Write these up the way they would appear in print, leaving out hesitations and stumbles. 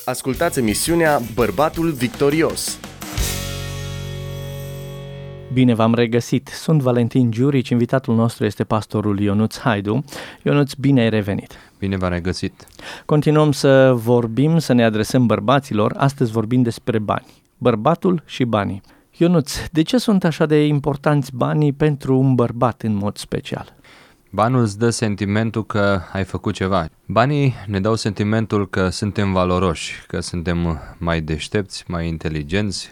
Ascultați emisiunea Bărbatul Victorios. Bine v-am regăsit! Sunt Valentin Giurici, invitatul nostru este pastorul Ionuț Haidu. Ionuț, bine ai revenit! Bine v-am regăsit! Continuăm să vorbim, să ne adresăm bărbaților. Astăzi vorbim despre bani. Bărbatul și banii. Ionuț, de ce sunt așa de importanți banii pentru un bărbat în mod special? Banul îți dă sentimentul că ai făcut ceva. Banii ne dau sentimentul că suntem valoroși, că suntem mai deștepți, mai inteligenți,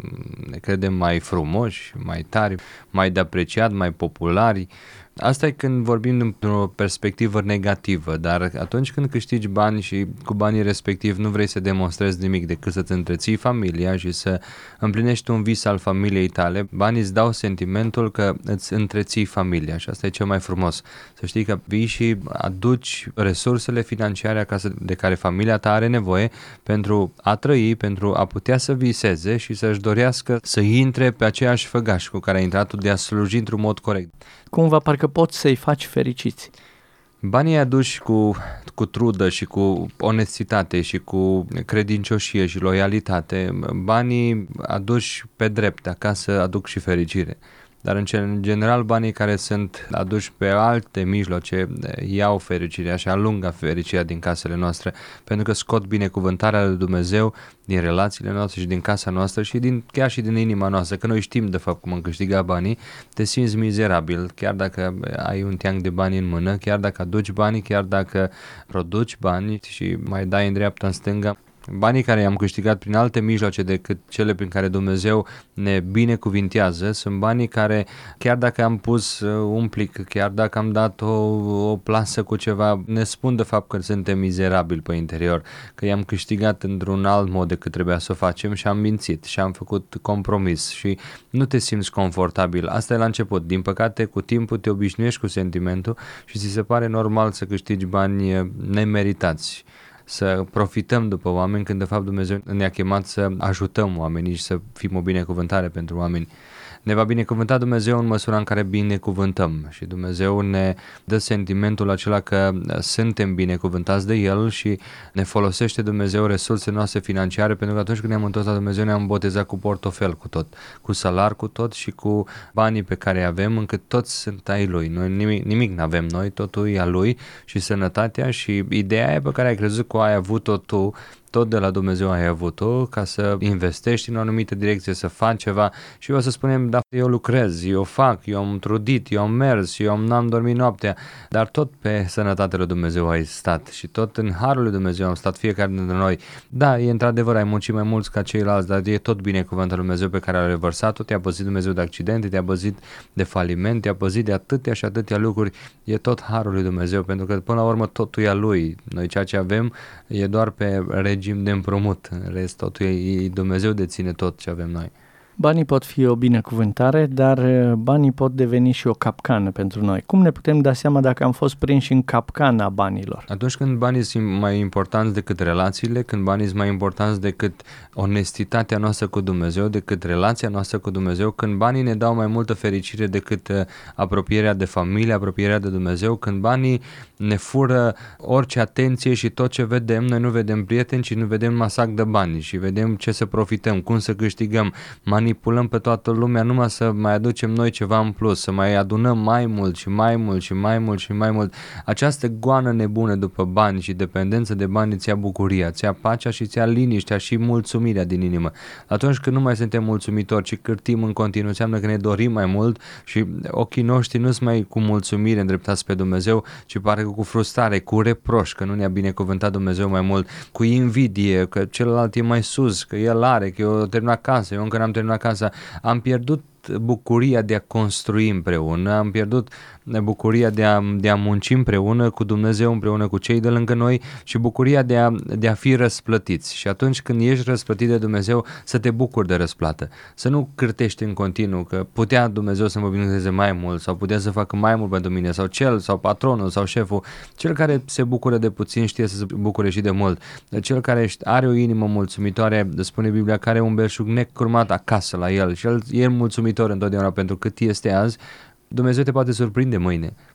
ne credem mai frumoși, mai tari, mai de apreciat, mai populari. Asta e când vorbim dintr-o perspectivă negativă, dar atunci când câștigi bani și cu banii respectiv nu vrei să demonstrezi nimic decât să-ți întreții familia și să împlinești un vis al familiei tale, banii îți dau sentimentul că îți întreții familia și asta e cel mai frumos. Să știi că vii și aduci resursele financiare acasă de care familia ta are nevoie pentru a trăi, pentru a putea să viseze și să-și dorească să intre pe aceeași făgaș cu care ai intrat tu, de a sluji într-un mod corect. Cumva parcă poți să-i faci fericiți. Banii aduși cu trudă și cu onestitate și cu credincioșie și loialitate, banii aduși pe drept acasă aduc și fericire. Dar în general banii care sunt aduși pe alte mijloace iau fericirea și alungă fericirea din casele noastre, pentru că scot binecuvântarea lui Dumnezeu din relațiile noastre și din casa noastră și chiar și din inima noastră, că noi știm de fapt cum am câștigat banii, te simți mizerabil, chiar dacă ai un teanc de bani în mână, chiar dacă aduci banii, chiar dacă produci bani și mai dai în dreapta, în stânga. Banii care i-am câștigat prin alte mijloace decât cele prin care Dumnezeu ne binecuvintează sunt banii care, chiar dacă am pus un plic, chiar dacă am dat o plasă cu ceva, ne spun de fapt că suntem mizerabili pe interior, că i-am câștigat într-un alt mod decât trebuia să o facem și am mințit și am făcut compromis și nu te simți confortabil. Asta e la început. Din păcate, cu timpul te obișnuiești cu sentimentul și ți se pare normal să câștigi bani nemeritați. Să profităm după oameni când de fapt Dumnezeu ne-a chemat să ajutăm oamenii și să fim o binecuvântare pentru oameni. Ne va binecuvânta Dumnezeu în măsura în care binecuvântăm și Dumnezeu ne dă sentimentul acela că suntem binecuvântați de El și ne folosește Dumnezeu resursele noastre financiare, pentru că atunci când ne-am întors la Dumnezeu ne-am botezat cu portofel, cu tot, cu salar, cu tot și cu banii pe care îi avem, încât toți sunt ai Lui. Noi nimic n-avem noi, totul e a Lui și sănătatea și ideea aia pe care ai crezut că ai avut-o tu, tot de la Dumnezeu ai avut-o ca să investești în o anumită direcție, să faci ceva și o să spunem, da, eu lucrez, eu fac, eu am trudit, eu am mers, n-am dormit noaptea, dar tot pe sănătatea lui Dumnezeu ai stat și tot în harul lui Dumnezeu am stat fiecare dintre noi. Da, e într-adevăr, ai muncit mai mulți ca ceilalți, dar e tot binecuvântul lui Dumnezeu pe care l-a revărsat-o, te-a păzit Dumnezeu de accidente, te-a păzit de faliment, te-a păzit de atâtea și atâtea lucruri, e tot harul lui Dumnezeu, pentru că până la urmă totul e a Lui. Noi ceea ce avem e doar pe regim de împrumut, în rest totul e Dumnezeu deține tot ce avem noi. Banii pot fi o binecuvântare, dar banii pot deveni și o capcană pentru noi. Cum ne putem da seama dacă am fost prinși în capcana banilor? Atunci când banii sunt mai importanți decât relațiile, când banii sunt mai importanți decât onestitatea noastră cu Dumnezeu, decât relația noastră cu Dumnezeu, când banii ne dau mai multă fericire decât apropierea de familie, apropierea de Dumnezeu, când banii ne fură orice atenție și tot ce vedem, noi nu vedem prieteni, ci nu vedem masac de bani și vedem ce să profităm, cum să câștigăm, manipulăm pe toată lumea numai să mai aducem noi ceva în plus, să mai adunăm mai mult și mai mult și mai mult și mai mult. Această goană nebună după bani și dependență de bani ți-a bucuria, ți-a pacea și ți-a liniștea și mulțumirea din inimă. Atunci când nu mai suntem mulțumitori, ci cârtim în continuu, înseamnă că ne dorim mai mult și ochii noștri nu sunt mai cu mulțumire îndreptați pe Dumnezeu, ci pare cu frustrare, cu reproș că nu ne-a binecuvântat Dumnezeu mai mult, cu invidie că celălalt e mai sus, că el are, că eu terminat casa, eu încă n-am terminat casa. Am pierdut bucuria de a construi împreună, am pierdut bucuria de a munci împreună cu Dumnezeu, împreună cu cei de lângă noi și bucuria de a fi răsplătiți. Și atunci când ești răsplătit de Dumnezeu, să te bucuri de răsplată. Să nu cârtești în continuu că putea Dumnezeu să mă binecuvânteze mai mult sau putea să facă mai mult pentru mine sau cel sau patronul sau șeful. Cel care se bucură de puțin știe să se bucure și de mult. Cel care are o inimă mulțumitoare, spune Biblia, care are un belșug necurmat acasă la el și el e mulțumitor întotdeauna pentru cât este azi, Dumnezeu te poate surprinde mâine.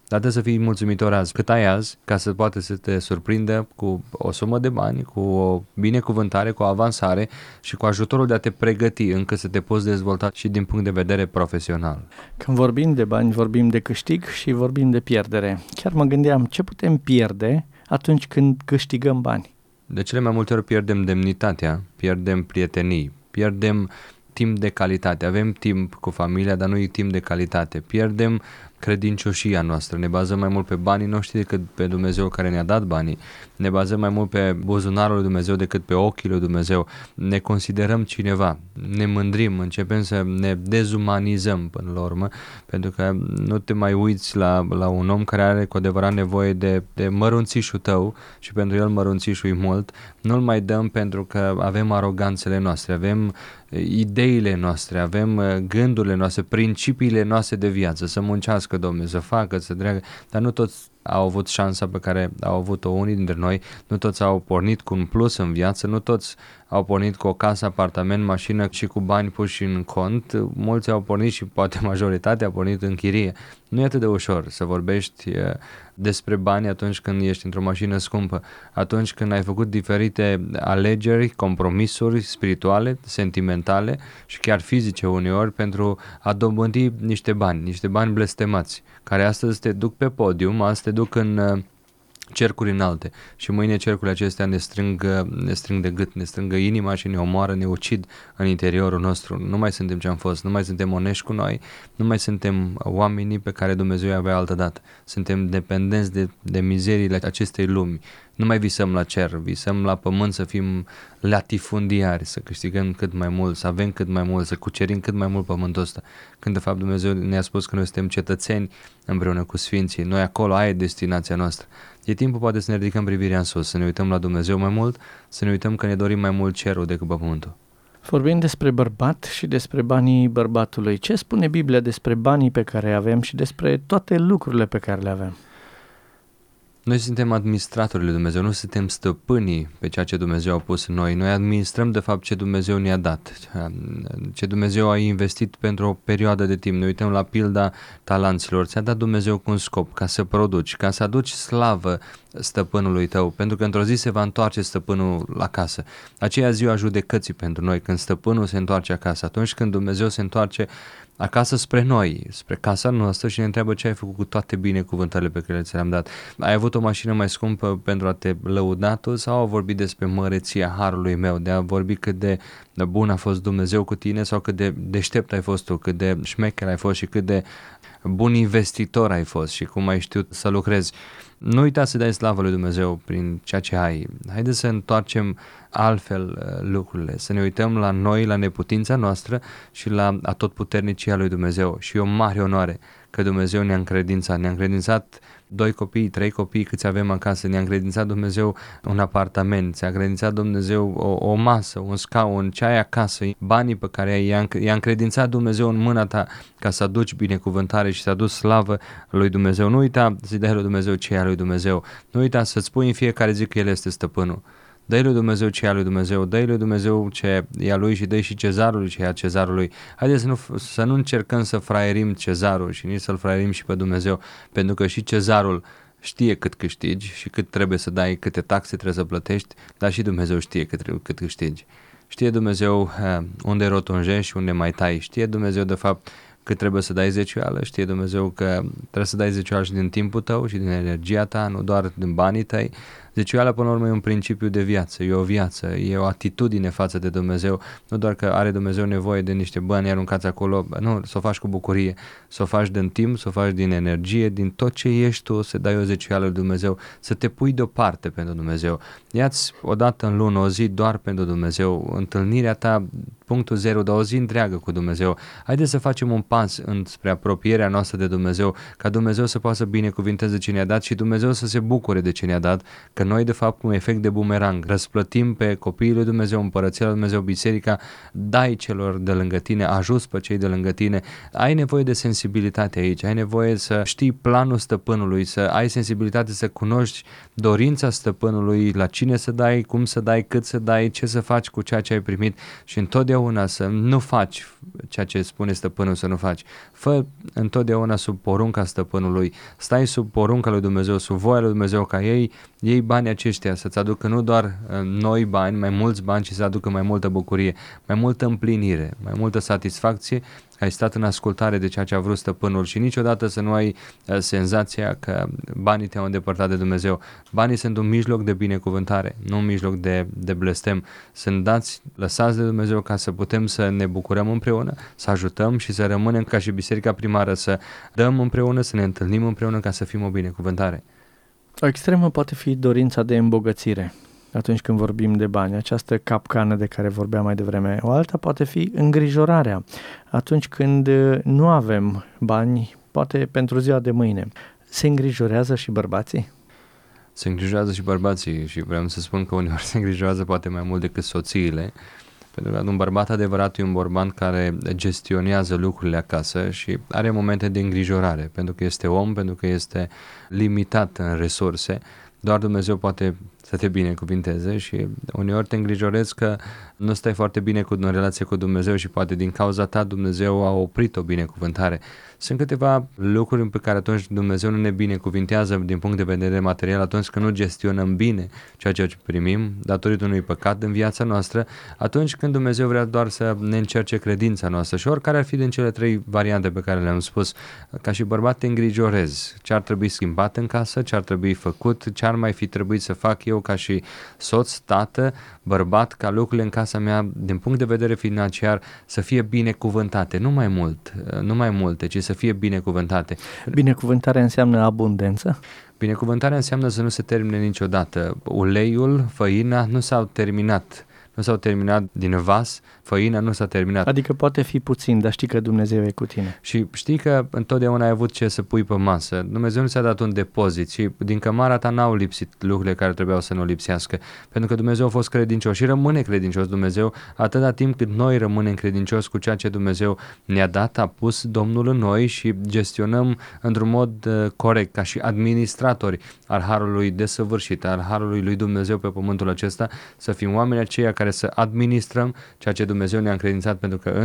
Dar trebuie să fii mulțumitor azi. Cât ai azi, ca să poată să te surprindă cu o sumă de bani, cu o binecuvântare, cu o avansare și cu ajutorul de a te pregăti încă să te poți dezvolta și din punct de vedere profesional. Când vorbim de bani, vorbim de câștig și vorbim de pierdere. Chiar mă gândeam ce putem pierde atunci când câștigăm bani. De cele mai multe ori pierdem demnitatea, pierdem prietenii, pierdem timp de calitate. Avem timp cu familia, dar nu e timp de calitate. Pierdem credincioșia noastră. Ne bazăm mai mult pe banii noștri decât pe Dumnezeu care ne-a dat banii. Ne bazăm mai mult pe buzunarul lui Dumnezeu decât pe ochii lui Dumnezeu. Ne considerăm cineva, ne mândrim, începem să ne dezumanizăm până la urmă, pentru că nu te mai uiți la un om care are cu adevărat nevoie de mărunțișul tău și pentru el mărunțișul e mult. Nu-l mai dăm pentru că avem aroganțele noastre, avem ideile noastre, avem gândurile noastre, principiile noastre de viață, să muncească, Domnule, să facă, să dreagă, dar nu toți au avut șansa pe care au avut-o unii dintre noi, nu toți au pornit cu un plus în viață, nu toți au pornit cu o casă, apartament, mașină și cu bani puși în cont, mulți au pornit și poate majoritatea a pornit în chirie. Nu e atât de ușor să vorbești despre bani atunci când ești într-o mașină scumpă, atunci când ai făcut diferite alegeri, compromisuri spirituale, sentimentale și chiar fizice uneori pentru a dobândi niște bani blestemați, care astăzi te duc pe podium, astăzi te duc în cercuri înalte și mâine cercurile acestea ne strâng de gât, ne strângă inima și ne omoară, ne ucid în interiorul nostru. Nu mai suntem ce am fost, nu mai suntem onești cu noi, nu mai suntem oamenii pe care Dumnezeu îi avea altădată. Suntem dependenți de mizeriile acestei lumi. Nu mai visăm la cer, visăm la pământ să fim latifundiari, să câștigăm cât mai mult, să avem cât mai mult, să cucerim cât mai mult pământul ăsta. Când de fapt Dumnezeu ne-a spus că noi suntem cetățeni împreună cu Sfinții, noi acolo, aia e destinația noastră. E timpul poate să ne ridicăm privirea în sus, să ne uităm la Dumnezeu mai mult, să ne uităm că ne dorim mai mult cerul decât pământul. Vorbim despre bărbat și despre banii bărbatului. Ce spune Biblia despre banii pe care îi avem și despre toate lucrurile pe care le avem? Noi suntem administratorii lui Dumnezeu, nu suntem stăpânii pe ceea ce Dumnezeu a pus în noi. Noi administrăm de fapt ce Dumnezeu ne-a dat, ce Dumnezeu a investit pentru o perioadă de timp. Ne uităm la pilda talanților. Ți-a dat Dumnezeu cu un scop, ca să produci, ca să aduci slavă stăpânului tău, pentru că într-o zi se va întoarce stăpânul la casă. Aceea zi a judecății pentru noi, când stăpânul se întoarce acasă, atunci când Dumnezeu se întoarce acasă spre noi, spre casa noastră și ne întreabă ce ai făcut cu toate binecuvântările pe care ți le-am dat. Ai avut o mașină mai scumpă pentru a te lăuda tu sau a vorbit despre măreția harului meu, de a vorbi cât de bun a fost Dumnezeu cu tine sau cât de deștept ai fost tu, cât de șmecher ai fost și cât de bun investitor ai fost și cum ai știut să lucrezi. Nu uita să dai slavă lui Dumnezeu prin ceea ce ai. Haideți să întoarcem altfel lucrurile, să ne uităm la noi, la neputința noastră și la atotputernicia lui Dumnezeu. Și e o mare onoare că Dumnezeu ne-a încredințat 2 copii, 3 copii câți avem acasă, ne-a încredințat Dumnezeu un apartament, ți-a încredințat Dumnezeu o masă, un scaun, ce ai acasă, banii pe care i-a încredințat Dumnezeu în mâna ta ca să aduci binecuvântare și să aduci slavă lui Dumnezeu. Nu uita să-i dai lui Dumnezeu ce e a lui Dumnezeu, nu uita să-ți spui în fiecare zi că El este stăpânul. Dă-i lui Dumnezeu ce e a lui Dumnezeu, dă-i lui Dumnezeu ce e a lui și dă-i și cezarului ce e a cezarului. Haideți să nu încercăm să fraierim cezarul și nici să-l fraierim și pe Dumnezeu, pentru că și cezarul știe cât câștigi și cât trebuie să dai, câte taxe trebuie să plătești, dar și Dumnezeu știe cât câștigi. Știe Dumnezeu unde rotunjești și unde mai tai, știe Dumnezeu de fapt cât trebuie să dai zecioală, știe Dumnezeu că trebuie să dai zecioală și din timpul tău și din energia ta, nu doar din banii tăi. Zecioala până la urmă e un principiu de viață, e o viață, e o atitudine față de Dumnezeu, nu doar că are Dumnezeu nevoie de niște bani aruncați acolo, nu, să o faci cu bucurie, să o faci din timp, să o faci din energie, din tot ce ești tu, să dai o zecioală lui Dumnezeu, să te pui deoparte pentru Dumnezeu. Ia-ți o dată în lună, o zi doar pentru Dumnezeu, întâlnirea ta, punctul 0, dar o zi întreagă cu Dumnezeu. Haideți să facem un pas spre apropierea noastră de Dumnezeu, ca Dumnezeu să poată să binecuvinteze ce ne-a dat și Dumnezeu să se bucure de ce ne-a dat, că noi de fapt cu un efect de bumerang răsplătim pe copiii lui Dumnezeu, împărăția lui Dumnezeu, biserica, dai celor de lângă tine, ajuți pe cei de lângă tine, ai nevoie de sensibilitate aici, ai nevoie să știi planul stăpânului, să ai sensibilitate să cunoști dorința stăpânului, la cine să dai, cum să dai, cât să dai, ce să faci cu ceea ce ai primit și întotdeauna să nu faci ceea ce spune stăpânul să nu faci. Fă întotdeauna sub porunca stăpânului, stai sub porunca lui Dumnezeu, sub voia lui Dumnezeu, ca ei banii aceștia să-ți aducă nu doar noi bani, mai mulți bani, ci să aducă mai multă bucurie, mai multă împlinire, mai multă satisfacție. Ai stat în ascultare de ceea ce a vrut stăpânul și niciodată să nu ai senzația că banii te-au îndepărtat de Dumnezeu. Banii sunt un mijloc de binecuvântare, nu un mijloc de blestem. Sunt lăsați de Dumnezeu ca să putem să ne bucurăm împreună, să ajutăm și să rămânem ca și biserica primară, să dăm împreună, să ne întâlnim împreună ca să fim o binecuvântare. O extremă poate fi dorința de îmbogățire atunci când vorbim de bani, această capcană de care vorbeam mai devreme. O alta poate fi îngrijorarea atunci când nu avem bani, poate pentru ziua de mâine. Se îngrijorează și bărbații? Se îngrijorează și bărbații și vreau să spun că uneori se îngrijorează poate mai mult decât soțiile, pentru că un bărbat adevărat e un bărbat care gestionează lucrurile acasă și are momente de îngrijorare, pentru că este om, pentru că este limitat în resurse. Doar Dumnezeu poate să te binecuvinteze și uneori te îngrijorezi că nu stai foarte bine în relație cu Dumnezeu și poate din cauza ta Dumnezeu a oprit o binecuvântare. Sunt câteva lucruri pe care atunci Dumnezeu nu ne binecuvintează din punct de vedere material atunci când nu gestionăm bine ceea ce primim datorită unui păcat în viața noastră, atunci când Dumnezeu vrea doar să ne încerce credința noastră și oricare ar fi din cele trei variante pe care le-am spus, ca și bărbat te îngrijorezi ce ar trebui schimbat în casă, ce ar trebui făcut, ce ar mai fi trebuit să fac eu ca și soț, tată, bărbat, ca lucrurile în casa mea din punct de vedere financiar să fie binecuvântate, nu mai multe, ci să fie binecuvântate. Binecuvântarea înseamnă abundență? Binecuvântarea înseamnă să nu se termine niciodată. Uleiul, făina nu s-au terminat din vas, făina nu s-a terminat. Adică poate fi puțin, dar știi că Dumnezeu e cu tine. Și știi că întotdeauna ai avut ce să pui pe masă. Dumnezeu nu ți-a dat un depozit și din cămara ta n-au lipsit lucrurile care trebuiau să nu lipsească. Pentru că Dumnezeu a fost credincios și rămâne credincios Dumnezeu atâta timp cât noi rămânem credincioși cu ceea ce Dumnezeu ne-a dat, a pus Domnul în noi și gestionăm într-un mod corect, ca și administratori al harului desăvârșit, al harului lui Dumnezeu pe pământul acesta, să fim oameni aceia care să administrăm ceea ce Dumnezeu ne-a încredințat, pentru că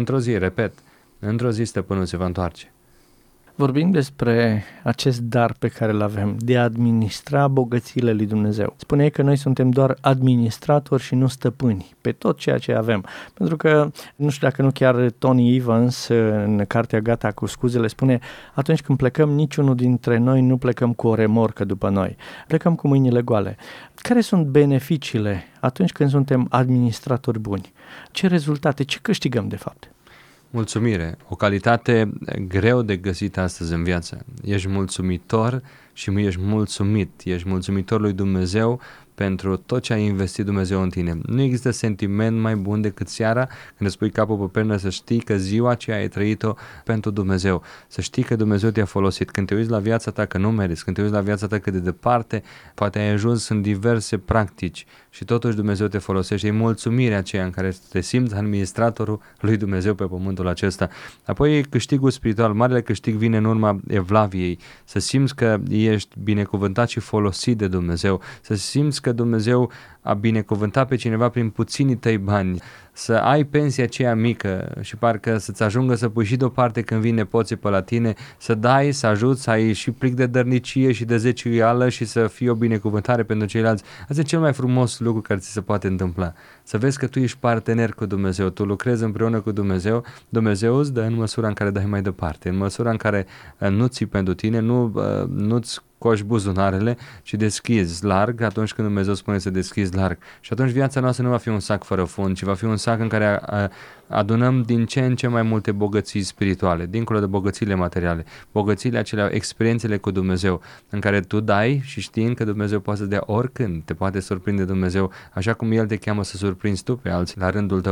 într-o zi stăpânul se va întoarce. Vorbim despre acest dar pe care îl avem, de a administra bogățiile lui Dumnezeu. Spuneai că noi suntem doar administratori și nu stăpâni pe tot ceea ce avem. Pentru că, nu știu dacă nu chiar Tony Evans, în cartea Gata cu scuzele, spune: atunci când plecăm, niciunul dintre noi nu plecăm cu o remorcă după noi. Plecăm cu mâinile goale. Care sunt beneficiile atunci când suntem administratori buni? Ce rezultate, ce câștigăm de fapt? Mulțumire, o calitate greu de găsit astăzi în viață. Ești mulțumitor și ești mulțumitor lui Dumnezeu pentru tot ce a investit Dumnezeu în tine. Nu există sentiment mai bun decât seara când îți pui capul pe pernă să știi că ziua aceea ai trăit-o pentru Dumnezeu, să știi că Dumnezeu te-a folosit. Când te uiți la viața ta că nu meriți, când te uiți la viața ta cât de departe, poate ai ajuns în diverse practici și totuși Dumnezeu te folosește. E mulțumirea aceea în care te simți administratorul lui Dumnezeu pe pământul acesta. Apoi câștigul spiritual, marele câștig vine în urma evlaviei, să simți că ești binecuvântat și folosit de Dumnezeu, să simți că Dumnezeu a binecuvântat pe cineva prin puținii tăi bani, să ai pensia aceea mică și parcă să-ți ajungă să pui și deoparte când vin nepoții pe la tine, să dai, să ajuți, să ai și plic de dărnicie și de zeciuială și să fii o binecuvântare pentru ceilalți. Asta e cel mai frumos lucru care ți se poate întâmpla. Să vezi că tu ești partener cu Dumnezeu, tu lucrezi împreună cu Dumnezeu, Dumnezeu îți dă în măsura în care dai mai departe, în măsura în care nu ții pentru tine, nu-ți coși buzunarele, ci deschizi larg atunci când Dumnezeu spune să deschizi larg. Și atunci viața noastră nu va fi un sac fără fund, ci va fi un sac în care adunăm din ce în ce mai multe bogății spirituale, dincolo de bogățiile materiale, bogățiile acelea, experiențele cu Dumnezeu, în care tu dai și știind că Dumnezeu poate să dea oricând, te poate surprinde Dumnezeu, așa cum El te cheamă să surprinzi tu pe alții la rândul tău.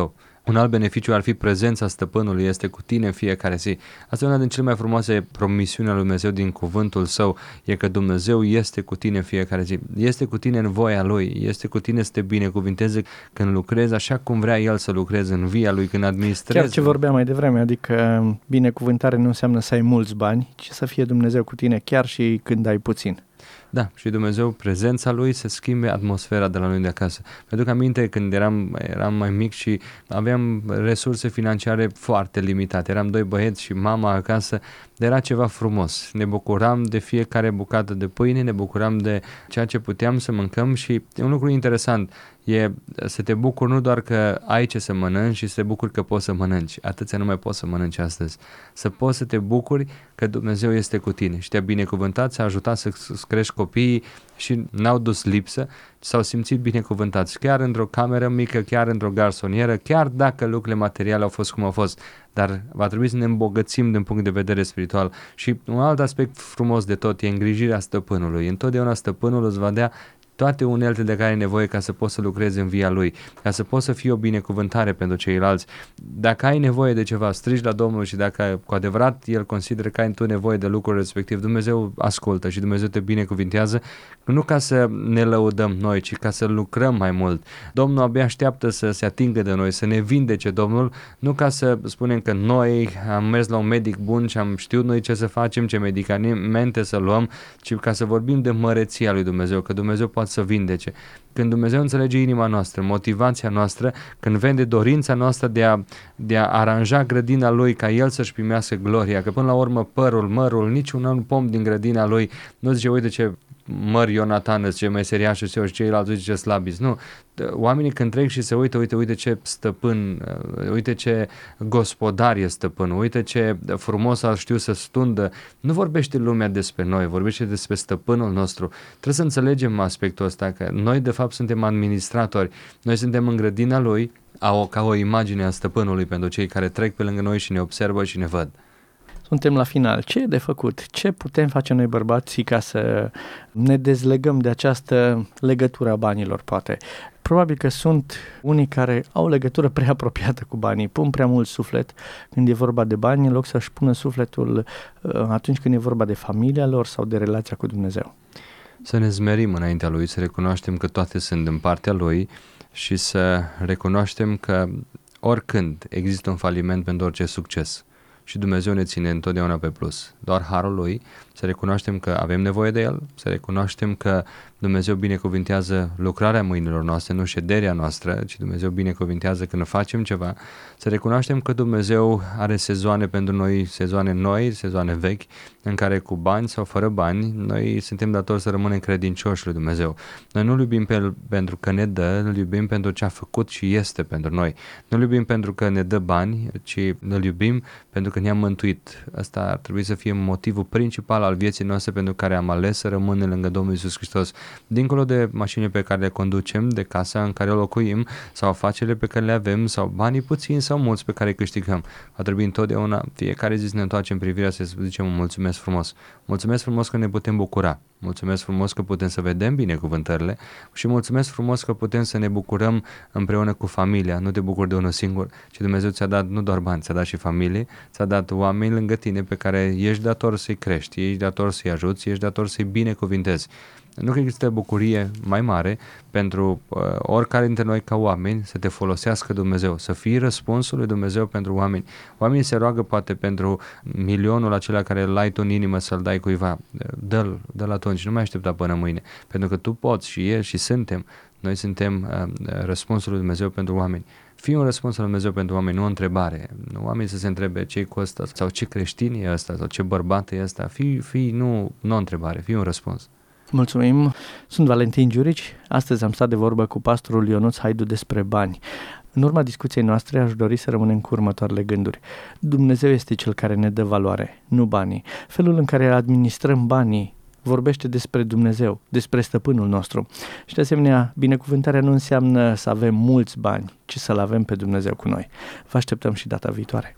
Un alt beneficiu ar fi prezența stăpânului este cu tine în fiecare zi. Asta e una din cele mai frumoase promisiuni ale lui Dumnezeu din cuvântul său, e că Dumnezeu este cu tine în fiecare zi. Este cu tine în voia lui, este cu tine să te binecuvinteze când lucrezi așa cum vrea el să lucreze în via lui, când administrezi. Chiar ce vorbeam mai devreme, adică binecuvântare nu înseamnă să ai mulți bani, ci să fie Dumnezeu cu tine chiar și când ai puțin. Da, și Dumnezeu, prezența Lui se schimbe atmosfera de la noi de acasă. Mi-aduc aminte când eram mai mic și aveam resurse financiare foarte limitate. Eram 2 băieți și mama acasă, era ceva frumos. Ne bucuram de fiecare bucată de pâine, ne bucuram de ceea ce puteam să mâncăm și e un lucru interesant. E să te bucuri nu doar că ai ce să mănânci și să te bucuri că poți să mănânci. Atâția nu mai poți să mănânci astăzi. Să poți să te bucuri că Dumnezeu este cu tine și te-a binecuvântat, ți-a ajutat să crești copiii și n-au dus lipsă, s-au simțit binecuvântați chiar într-o cameră mică, chiar într-o garsonieră, chiar dacă lucrurile materiale au fost cum au fost. Dar va trebui să ne îmbogățim din punct de vedere spiritual. Și un alt aspect frumos de tot e îngrijirea stăpânului. Întotdeauna stăpânul îți va dea toate unelte de care ai nevoie ca să poți să lucrezi în via lui, ca să poți să fii o binecuvântare pentru ceilalți. Dacă ai nevoie de ceva, strigi la Domnul și dacă cu adevărat El consideră că ai tu nevoie de lucrul respectiv, Dumnezeu ascultă și Dumnezeu te binecuvintează, nu ca să ne lăudăm noi, ci ca să lucrăm mai mult. Domnul abia așteaptă să se atingă de noi, să ne vindece Domnul, nu ca să spunem că noi am mers la un medic bun și am știut noi ce să facem, ce medicamente să luăm, ci ca să vorbim de măreția lui Dumnezeu, că Dumnezeu poate să vindece. Când Dumnezeu înțelege inima noastră, motivația noastră, când vede dorința noastră de a aranja grădina Lui ca El să-și primească gloria, că până la urmă mărul, niciun alt pom din grădina Lui nu zice, uite ce măr Ionatan, ce meseriașul și ceilalți, uite ce slabiți. Nu. Oamenii când trec și se uite ce stăpân, uite ce gospodar e stăpânul, uite ce frumos ar știu să stundă. Nu vorbește lumea despre noi, vorbește despre stăpânul nostru. Trebuie să înțelegem aspectul ăsta, că noi de fapt suntem administratori, noi suntem în grădina Lui ca o imagine a stăpânului pentru cei care trec pe lângă noi și ne observă și ne văd. Suntem la final. Ce e de făcut? Ce putem face noi bărbații ca să ne dezlegăm de această legătură a banilor, poate? Probabil că sunt unii care au o legătură prea apropiată cu banii, pun prea mult suflet când e vorba de bani, în loc să-și pună sufletul atunci când e vorba de familia lor sau de relația cu Dumnezeu. Să ne zmerim înaintea Lui, să recunoaștem că toate sunt în partea Lui și să recunoaștem că oricând există un faliment pentru orice succes. Și Dumnezeu ne ține întotdeauna pe plus. Doar harul Lui, să recunoaștem că avem nevoie de El, să recunoaștem că Dumnezeu binecuvintează lucrarea mâinilor noastre, nu șederea noastră, ci Dumnezeu binecuvintează când facem ceva, să recunoaștem că Dumnezeu are sezoane pentru noi, sezoane noi, sezoane vechi, în care cu bani sau fără bani, noi suntem datori să rămânem credincioși lui Dumnezeu. Noi nu-L iubim pentru că ne dă, îl iubim pentru ce a făcut și este pentru noi. Nu-L iubim pentru că ne dă bani, ci îl iubim pentru că ne-a mântuit. Asta ar trebui să fie motivul principal al vieții noastre pentru care am ales să rămânem lângă Domnul Iisus Hristos. Dincolo de mașinile pe care le conducem, de casa în care locuim, sau afacerile pe care le avem, sau banii puțini sau mulți pe care îi câștigăm, va trebui întotdeauna, fiecare zi să ne întoarcem privirea să zicem mulțumesc frumos. Mulțumesc frumos că ne putem bucura. Mulțumesc frumos că putem să vedem binecuvântările și mulțumesc frumos că putem să ne bucurăm împreună cu familia. Nu te bucuri de unul singur, ci Dumnezeu ți-a dat nu doar bani, ți-a dat și familie, ți-a dat oameni lângă tine pe care ești dator să-i crești, ești dator să-i ajuți, ești dator să-i binecuvintezi. Nu că există bucurie mai mare pentru oricare dintre noi ca oameni să te folosească Dumnezeu, să fii răspunsul lui Dumnezeu pentru oameni. Oamenii se roagă poate pentru milionul acela care îl ai tu în inimă să-l dai cuiva. Dă-l atunci, nu mai aștepta până mâine, pentru că tu poți și el și suntem. Noi suntem răspunsul lui Dumnezeu pentru oameni. Fii un răspuns lui Dumnezeu pentru oameni, nu o întrebare. Oamenii să se întrebe ce-i cu ăsta, sau ce creștin e ăsta, sau ce bărbat e ăsta. Fii nu o întrebare, fii un răspuns. Mulțumim! Sunt Valentin Giurici. Astăzi am stat de vorbă cu pastorul Ionuț Haidu despre bani. În urma discuției noastre aș dori să rămânem cu următoarele gânduri. Dumnezeu este Cel care ne dă valoare, nu banii. Felul în care administrăm banii vorbește despre Dumnezeu, despre stăpânul nostru. Și de asemenea, binecuvântarea nu înseamnă să avem mulți bani, ci să-L avem pe Dumnezeu cu noi. Vă așteptăm și data viitoare.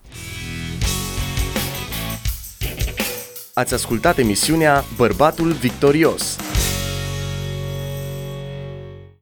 Ați ascultat emisiunea Bărbatul Victorios.